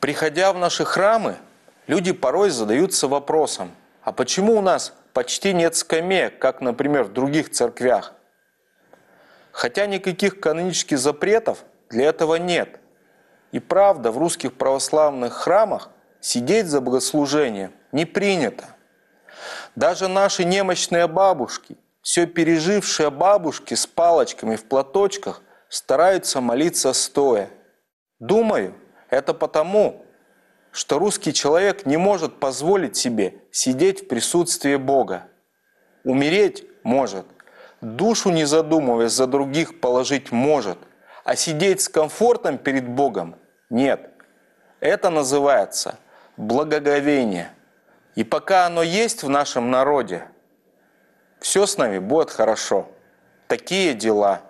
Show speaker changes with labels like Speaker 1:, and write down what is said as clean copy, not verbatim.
Speaker 1: Приходя в наши храмы, люди порой задаются вопросом, а почему у нас почти нет скамеек, как, например, в других церквях? Хотя никаких канонических запретов для этого нет. И правда, в русских православных храмах сидеть за богослужением не принято. Даже наши немощные бабушки, все пережившие бабушки с палочками в платочках, стараются молиться стоя. Думаю, это потому, что русский человек не может позволить себе сидеть в присутствии Бога. Умереть может, душу не задумываясь за других положить может, а сидеть с комфортом перед Богом нет. Это называется благоговение. И пока оно есть в нашем народе, все с нами будет хорошо. Такие дела.